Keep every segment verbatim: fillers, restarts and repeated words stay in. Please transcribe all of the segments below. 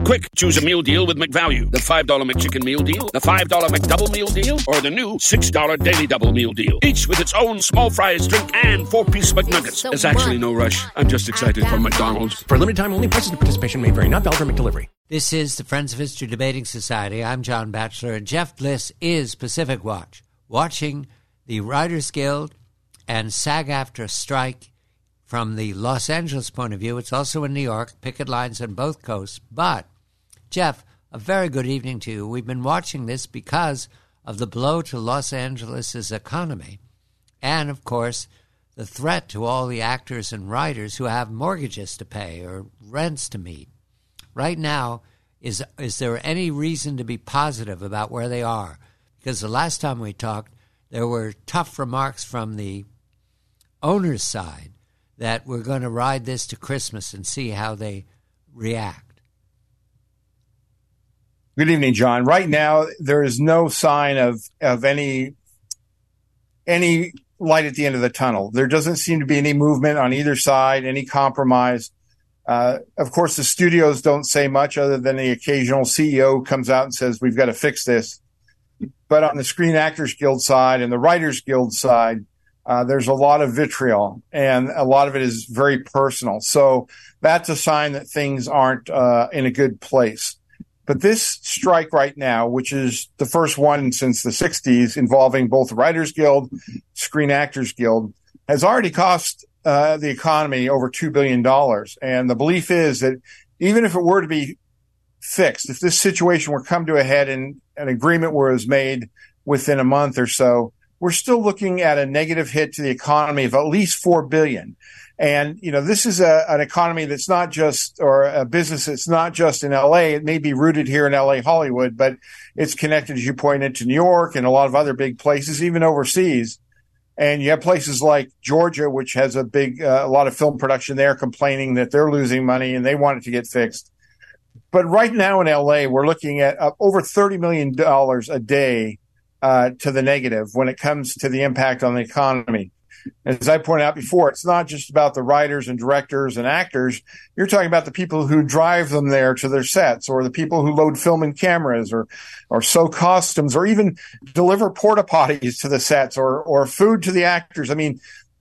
Quick, choose a meal deal with McValue. The five dollar McChicken meal deal, the five dollar McDouble meal deal, or the new six dollar Daily Double meal deal. Each with its own small fries, drink, and four-piece McNuggets. So There's actually one. no rush. I'm just excited for McDonald's. For a limited time only, prices and participation may vary. Not valid for McDelivery. This is the Friends of History Debating Society. I'm John Batchelor, and Jeff Bliss is Pacific Watch, watching the Writers Guild and SAG-AFTRA strike from the Los Angeles point of view. It's also in New York, picket lines on both coasts. But, Jeff, a very good evening to you. We've been watching this because of the blow to Los Angeles' economy and, of course, the threat to all the actors and writers who have mortgages to pay or rents to meet. Right now, is is there any reason to be positive about where they are? Because the last time we talked, there were tough remarks from the owner's side that we're going to ride this to Christmas and see how they react. Good evening, John. Right now, there is no sign of of any any light at the end of the tunnel. There doesn't seem to be any movement on either side, any compromise. Uh, of course, the studios don't say much other than the occasional C E O comes out and says, we've got to fix this. But on the Screen Actors Guild side and the Writers Guild side, uh, there's a lot of vitriol, and a lot of it is very personal. So that's a sign that things aren't uh, in a good place. But this strike right now, which is the first one since the sixties involving both the Writers Guild, Screen Actors Guild, has already cost uh, the economy over two billion dollars. And the belief is that even if it were to be fixed, if this situation were to come to a head and an agreement was made within a month or so, we're still looking at a negative hit to the economy of at least four billion dollars. And, you know, this is a, an economy that's not just, or a business that's not just in L A. It may be rooted here in L A, Hollywood, but it's connected, as you pointed, to New York and a lot of other big places, even overseas. And you have places like Georgia, which has a big, uh, a lot of film production there, complaining that they're losing money and they want it to get fixed. But right now in L A, we're looking at uh, over thirty million dollars a day uh, to the negative when it comes to the impact on the economy. As I pointed out before, it's not just about the writers and directors and actors. You're talking about the people who drive them there to their sets, or the people who load film and cameras, or or sew costumes, or even deliver porta potties to the sets, or or food to the actors. I mean,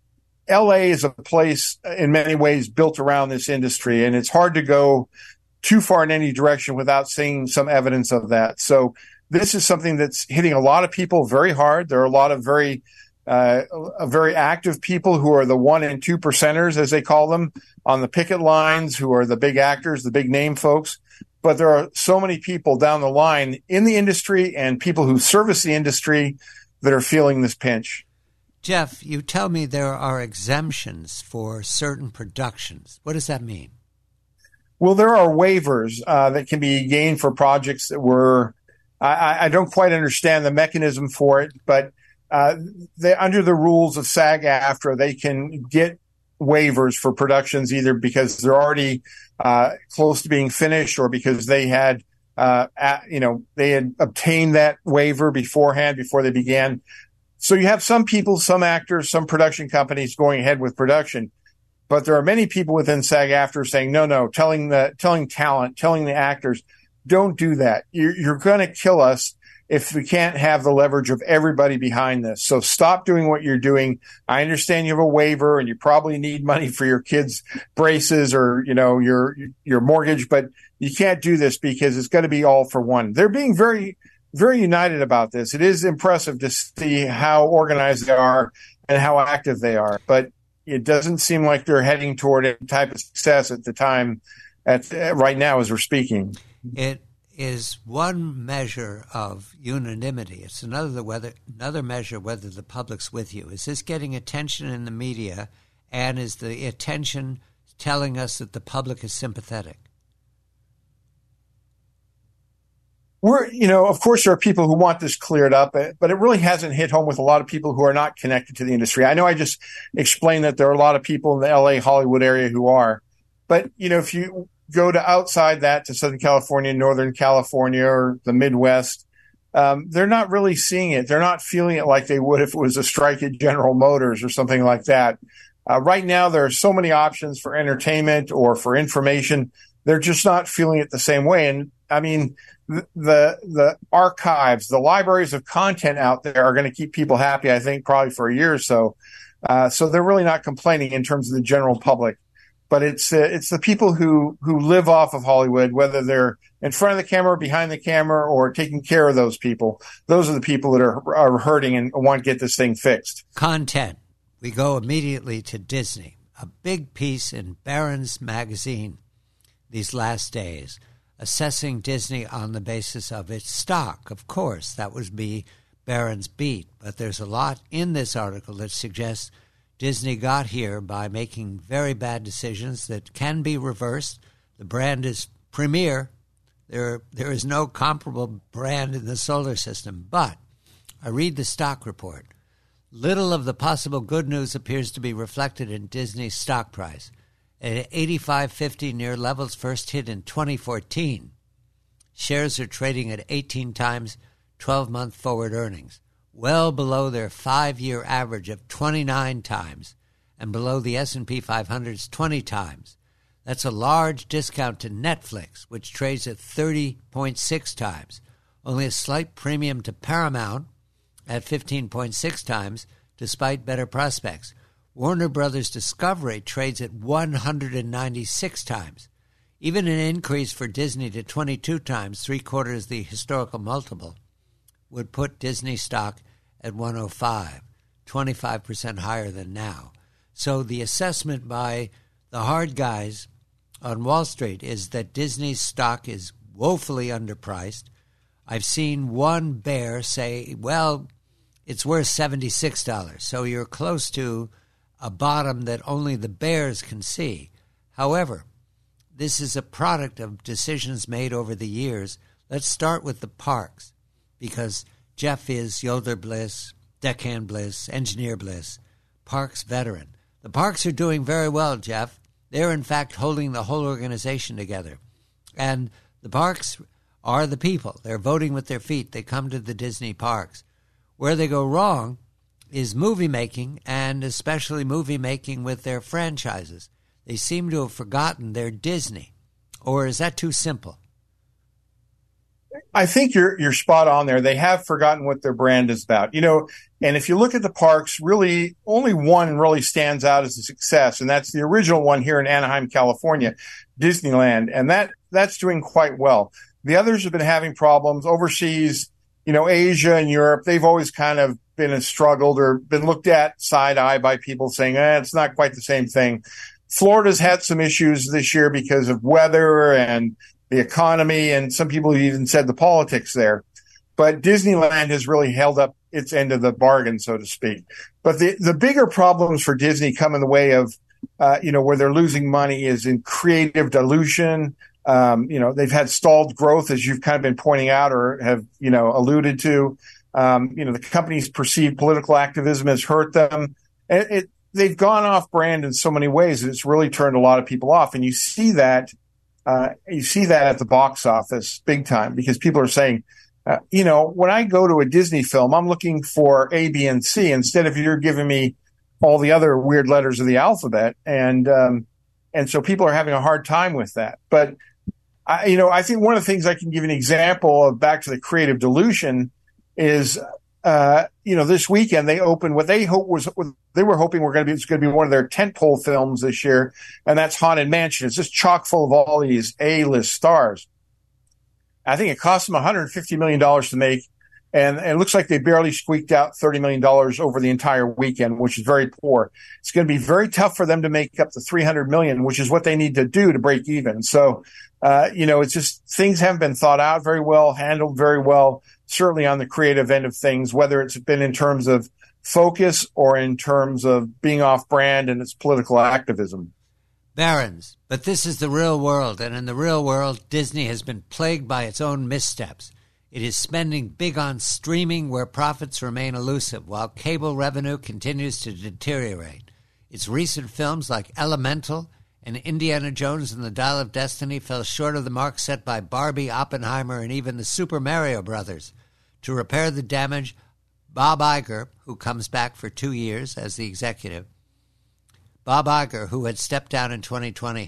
L A is a place in many ways built around this industry, and it's hard to go too far in any direction without seeing some evidence of that. So this is something that's hitting a lot of people very hard. There are a lot of very Uh, very active people who are the one and two percenters, as they call them, on the picket lines, who are the big actors, the big name folks. But there are so many people down the line in the industry and people who service the industry that are feeling this pinch. Jeff, you tell me there are exemptions for certain productions. What does that mean? Well, there are waivers uh, that can be gained for projects that were, I, I don't quite understand the mechanism for it, but Uh, they, under the rules of SAG-AFTRA, they can get waivers for productions either because they're already uh, close to being finished, or because they had, uh, at, you know, they had obtained that waiver beforehand before they began. So you have some people, some actors, some production companies going ahead with production, but there are many people within SAG-AFTRA saying, no, no, telling the telling talent, telling the actors, don't do that. You're, you're going to kill us if we can't have the leverage of everybody behind this. So stop doing what you're doing. I understand you have a waiver and you probably need money for your kids' braces or, you know, your, your mortgage, but you can't do this because it's going to be all for one. They're being very, very united about this. It is impressive to see how organized they are and how active they are, but it doesn't seem like they're heading toward any type of success at the time, at right now as we're speaking. It is one measure of unanimity. It's another whether another measure whether the public's with you. Is this getting attention in the media, and is the attention telling us that the public is sympathetic? We're, you know, of course, there are people who want this cleared up, but it really hasn't hit home with a lot of people who are not connected to the industry. I know I just explained that there are a lot of people in the L A, Hollywood area who are, but, you know, if you go to outside that to Southern California, Northern California, or the Midwest, um, they're not really seeing it. They're not feeling it like they would if it was a strike at General Motors or something like that. Uh, right now, there are so many options for entertainment or for information they're just not feeling it the same way. And I mean, the the, the archives, the libraries of content out there are going to keep people happy, I think, probably for a year or so. Uh, so they're really not complaining in terms of the general public. But it's uh, it's the people who, who live off of Hollywood, whether they're in front of the camera, behind the camera, or taking care of those people. Those are the people that are are hurting and want to get this thing fixed. Content. We go immediately to Disney. A big piece in Barron's magazine these last days, assessing Disney on the basis of its stock. Of course, that would be Barron's beat. But there's a lot in this article that suggests Disney got here by making very bad decisions that can be reversed. The brand is premier. There, there is no comparable brand in the solar system. But I read the stock report. Little of the possible good news appears to be reflected in Disney's stock price. At eighty-five fifty, near levels first hit in twenty fourteen, shares are trading at eighteen times twelve-month forward earnings, well below their five-year average of twenty-nine times and below the S and P five hundred's twenty times. That's a large discount to Netflix, which trades at thirty point six times, only a slight premium to Paramount at fifteen point six times, despite better prospects. Warner Brothers Discovery trades at one hundred ninety-six times. Even an increase for Disney to twenty-two times, three-quarters the historical multiple, would put Disney stock at one oh five, twenty-five percent higher than now. So the assessment by the hard guys on Wall Street is that Disney's stock is woefully underpriced. I've seen one bear say, well, it's worth seventy-six dollars, so you're close to a bottom that only the bears can see. However, this is a product of decisions made over the years. Let's start with the parks, because Jeff is Yoder Bliss, Deckhand Bliss, Engineer Bliss, parks veteran. The parks are doing very well, Jeff. They're, in fact, holding the whole organization together. And the parks are the people. They're voting with their feet. They come to the Disney parks. Where they go wrong is movie making, and especially movie making with their franchises. They seem to have forgotten they're Disney. Or is that too simple? I think you're you're spot on there. They have forgotten what their brand is about. You know, and if you look at the parks, really only one really stands out as a success, and that's the original one here in Anaheim, California, Disneyland, and that that's doing quite well. The others have been having problems overseas. You know, Asia and Europe, they've always kind of been struggled or been looked at side eye by people saying, eh, it's not quite the same thing. Florida's had some issues this year because of weather and the economy, and some people even said the politics there. But Disneyland has really held up its end of the bargain, so to speak. But the, the bigger problems for Disney come in the way of, uh, you know, where they're losing money is in creative dilution. Um, you know, they've had stalled growth, as you've kind of been pointing out or have, you know, alluded to. Um, you know, the company's perceived political activism has hurt them. It, it, they've gone off brand in so many ways that it's really turned a lot of people off. And you see that, uh, you see that at the box office big time, because people are saying, uh, you know, when I go to a Disney film, I'm looking for A, B, and C instead of you're giving me all the other weird letters of the alphabet. And, um, and so people are having a hard time with that. But I, you know, I think one of the things I can give an example of back to the creative dilution is, uh, you know, this weekend they opened what they hope was, they were hoping were going to be, it's going to be one of their tentpole films this year. And that's Haunted Mansion. It's just chock full of all these A-list stars. I think it cost them one hundred fifty million dollars to make. And, and it looks like they barely squeaked out thirty million dollars over the entire weekend, which is very poor. It's going to be very tough for them to make up the three hundred million dollars, which is what they need to do to break even. So, uh, you know, it's just things haven't been thought out very well, handled very well, certainly on the creative end of things, whether it's been in terms of focus or in terms of being off brand and its political activism. Barron's, but this is the real world. And in the real world, Disney has been plagued by its own missteps. It is spending big on streaming where profits remain elusive, while cable revenue continues to deteriorate. Its recent films like Elemental and Indiana Jones and the Dial of Destiny fell short of the mark set by Barbie, Oppenheimer, and even the Super Mario Brothers. To repair the damage, Bob Iger, who comes back for two years as the executive, Bob Iger, who had stepped down in twenty twenty,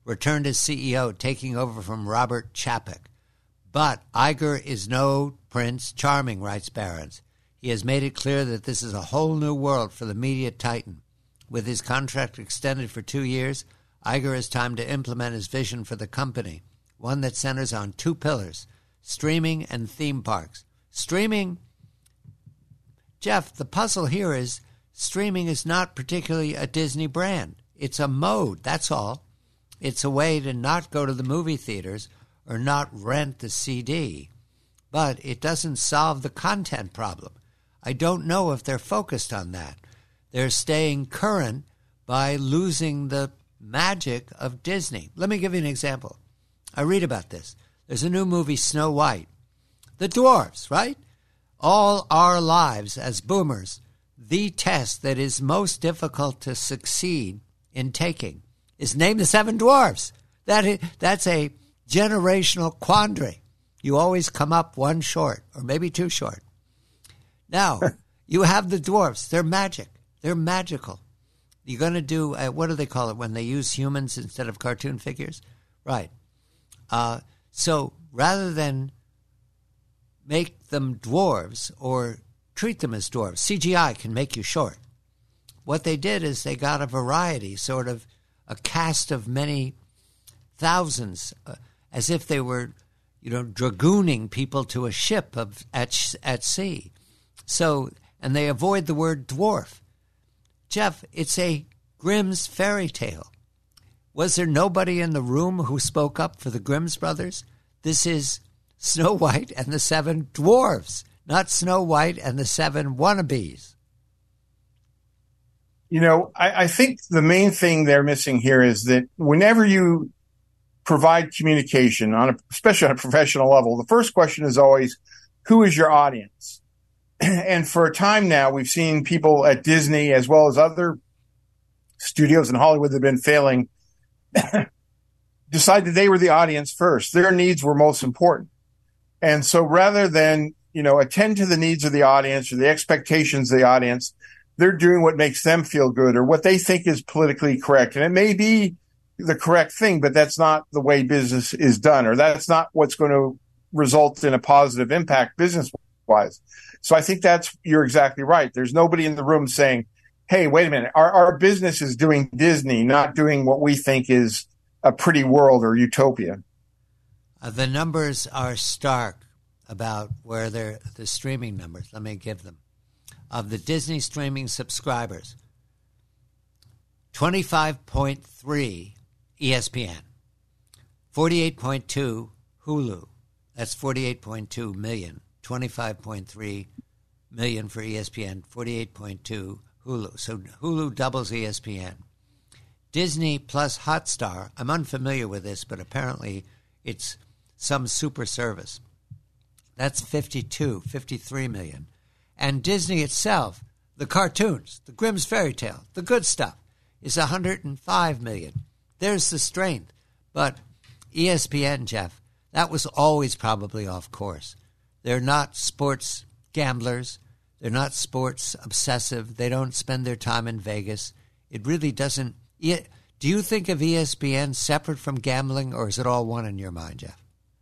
returned as C E O, taking over from Robert Chapek. But Iger is no Prince Charming, writes Barron's. He has made it clear that this is a whole new world for the media titan. With his contract extended for two years, Iger has time to implement his vision for the company, one that centers on two pillars, streaming and theme parks. Streaming, Jeff, the puzzle here is streaming is not particularly a Disney brand. It's a mode, that's all. It's a way to not go to the movie theaters or not rent the C D. But it doesn't solve the content problem. I don't know if they're focused on that. They're staying current by losing the magic of Disney. Let me give you an example. I read about this. There's a new movie, Snow White. The dwarves, right? All our lives as boomers, the test that is most difficult to succeed in taking is name the seven dwarves. That is, that's a generational quandary. You always come up one short, or maybe two short. Now, you have the dwarves. They're magic. They're magical. You're going to do, uh, what do they call it, when they use humans instead of cartoon figures? Right. Uh, so rather than make them dwarves or treat them as dwarves, C G I can make you short. What they did is they got a variety, sort of a cast of many thousands, uh, as if they were, you know, dragooning people to a ship of at at sea. So, and they avoid the word dwarf. Jeff, it's a Grimm's fairy tale. Was there nobody in the room who spoke up for the Grimm's brothers? This is Snow White and the Seven Dwarfs, not Snow White and the Seven Wannabes. You know, I, I think the main thing they're missing here is that whenever you provide communication, on a, especially on a professional level, the first question is always, who is your audience? And for a time now, we've seen people at Disney as well as other studios in Hollywood that have been failing decide that they were the audience first. Their needs were most important. And so rather than, you know, attend to the needs of the audience or the expectations of the audience, they're doing what makes them feel good or what they think is politically correct. And it may be the correct thing, but that's not the way business is done, or that's not what's going to result in a positive impact business-wise. So I think that's, you're exactly right. There's nobody in the room saying, hey, wait a minute, our, our business is doing Disney, not doing what we think is a pretty world or utopia. Uh, the numbers are stark about where they're, the streaming numbers. Let me give them. Of the Disney streaming subscribers, twenty-five point three E S P N, forty-eight point two Hulu. That's forty-eight point two million. twenty-five point three million for E S P N, forty-eight point two Hulu. So Hulu doubles E S P N. Disney plus Hotstar, I'm unfamiliar with this, but apparently it's some super service. That's fifty-two, fifty-three million. And Disney itself, the cartoons, the Grimm's fairy tale, the good stuff, is one hundred five million. There's the strength. But E S P N, Jeff, that was always probably off course. They're not sports gamblers. They're not sports obsessive. They don't spend their time in Vegas. It really doesn't. Do you think of E S P N separate from gambling, or is it all one in your mind, Jeff?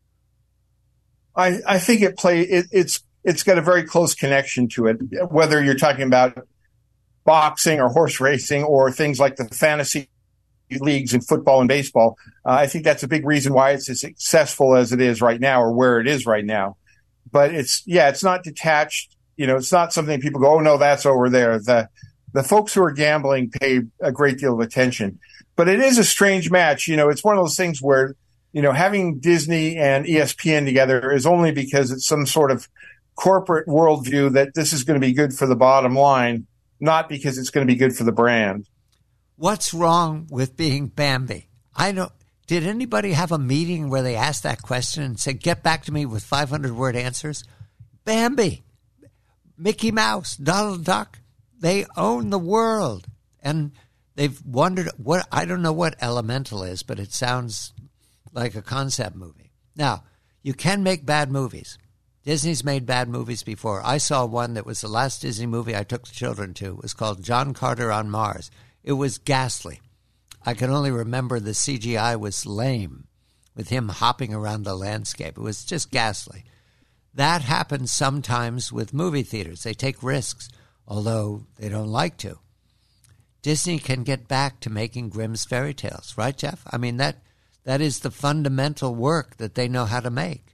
I, I think it play it, it's it's got a very close connection to it, whether you're talking about boxing or horse racing or things like the fantasy leagues in football and baseball. Uh, I think that's a big reason why it's as successful as it is right now, or where it is right now. But it's, yeah, it's not detached. You know, it's not something people go, oh, no, that's over there. The the folks who are gambling pay a great deal of attention. But it is a strange match. You know, it's one of those things where, you know, having Disney and E S P N together is only because it's some sort of corporate worldview that this is going to be good for the bottom line, not because it's going to be good for the brand. What's wrong with being Bambi? I don't. Did anybody have a meeting where they asked that question and said, get back to me with five hundred word answers? Bambi, Mickey Mouse, Donald Duck, they own the world. And they've wondered what, I don't know what Elemental is, but it sounds like a concept movie. Now, you can make bad movies. Disney's made bad movies before. I saw one that was the last Disney movie I took the children to. It was called John Carter on Mars. It was ghastly. I can only remember the C G I was lame with him hopping around the landscape. It was just ghastly. That happens sometimes with movie theaters. They take risks, although they don't like to. Disney can get back to making Grimm's fairy tales, right, Jeff? I mean, that that is the fundamental work that they know how to make.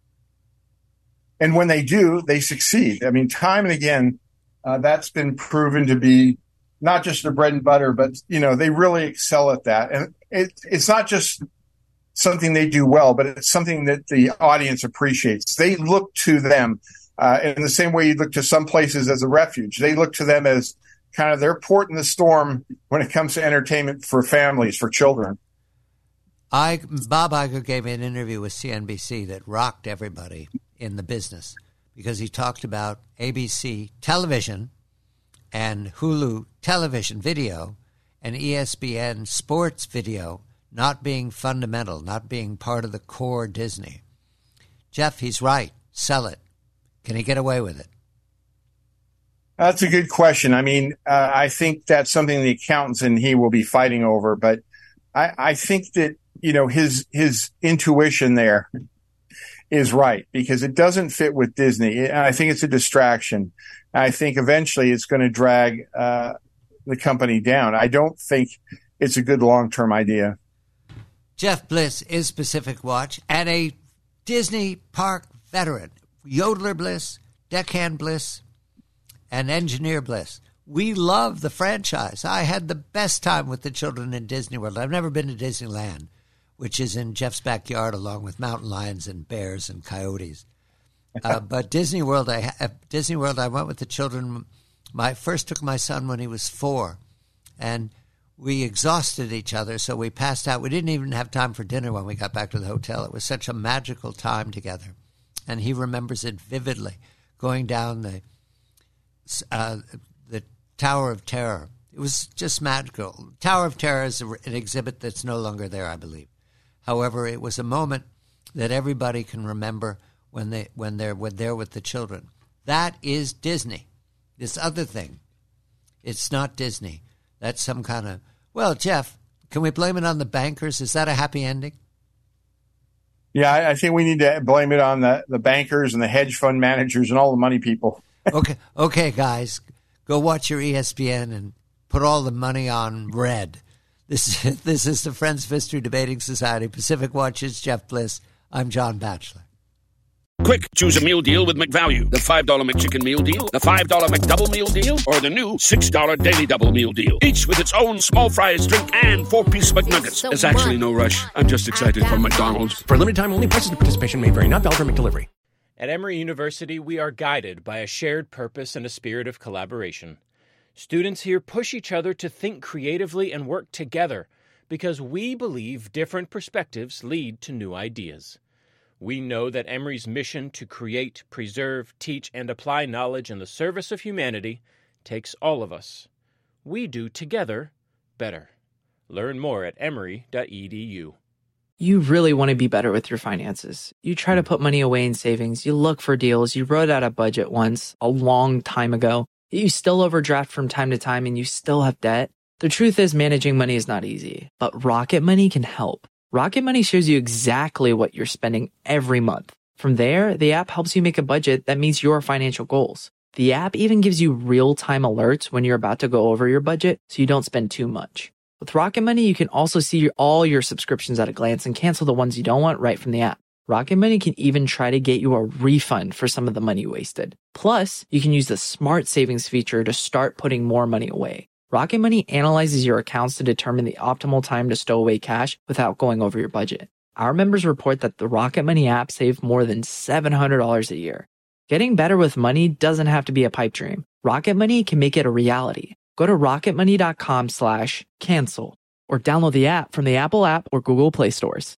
And when they do, they succeed. I mean, time and again, uh, that's been proven to be not just their bread and butter, but, you know, they really excel at that. And it, it's not just something they do well, but it's something that the audience appreciates. They look to them uh, in the same way you look to some places as a refuge. They look to them as kind of their port in the storm when it comes to entertainment for families, for children. I, Bob Iger gave me an interview with C N B C that rocked everybody in the business because he talked about A B C television and Hulu television video and E S P N sports video not being fundamental, not being part of the core Disney. Jeff, he's right. Sell it. Can he get away with it? That's a good question. I mean, uh, I think that's something the accountants and he will be fighting over, but I, I think that, you know, his his intuition there is right because it doesn't fit with Disney. And I think it's a distraction. I think eventually it's going to drag uh, the company down. I don't think it's a good long-term idea. Jeff Bliss is Pacific Watch and a Disney park veteran. Yodeler Bliss, Deckhand Bliss, and Engineer Bliss. We love the franchise. I had the best time with the children in Disney World. I've never been to Disneyland, which is in Jeff's backyard along with mountain lions and bears and coyotes. Uh, but Disney World, I at Disney World, I went with the children. My first took my son when he was four, and we exhausted each other, so we passed out. We didn't even have time for dinner when we got back to the hotel. It was such a magical time together, and he remembers it vividly, going down the uh, the Tower of Terror. It was just magical. Tower of Terror is an exhibit that's no longer there, I believe. However, it was a moment that everybody can remember when they when they're when they're with the children. That is Disney. This other thing, it's not Disney. That's some kind of, well, Jeff, can we blame it on the bankers? Is that a happy ending? Yeah, I, I think we need to blame it on the, the bankers and the hedge fund managers and all the money people. okay, okay, guys, go watch your E S P N and put all the money on red. This, this is the Friends of History Debating Society. Pacific Watch's Jeff Bliss. I'm John Batchelor. Quick, choose a meal deal with McValue. The five dollar McChicken meal deal, the five dollar McDouble meal deal, or the new six dollar Daily Double meal deal. Each with its own small fries, drink, and four-piece McNuggets. There's actually no rush. I'm just excited for McDonald's. For a limited time only, prices and participation may vary. Not valid for McDelivery. At Emory University, we are guided by a shared purpose and a spirit of collaboration. Students here push each other to think creatively and work together because we believe different perspectives lead to new ideas. We know that Emory's mission to create, preserve, teach, and apply knowledge in the service of humanity takes all of us. We do together better. Learn more at emory dot e d u. You really want to be better with your finances. You try to put money away in savings. You look for deals. You wrote out a budget once, a long time ago. You still overdraft from time to time and you still have debt. The truth is managing money is not easy, but Rocket Money can help. Rocket Money shows you exactly what you're spending every month. From there, the app helps you make a budget that meets your financial goals. The app even gives you real-time alerts when you're about to go over your budget so you don't spend too much. With Rocket Money, you can also see all your subscriptions at a glance and cancel the ones you don't want right from the app. Rocket Money can even try to get you a refund for some of the money wasted. Plus, you can use the Smart Savings feature to start putting more money away. Rocket Money analyzes your accounts to determine the optimal time to stow away cash without going over your budget. Our members report that the Rocket Money app saved more than seven hundred dollars a year. Getting better with money doesn't have to be a pipe dream. Rocket Money can make it a reality. Go to rocketmoney dot com slash cancel or download the app from the Apple app or Google Play stores.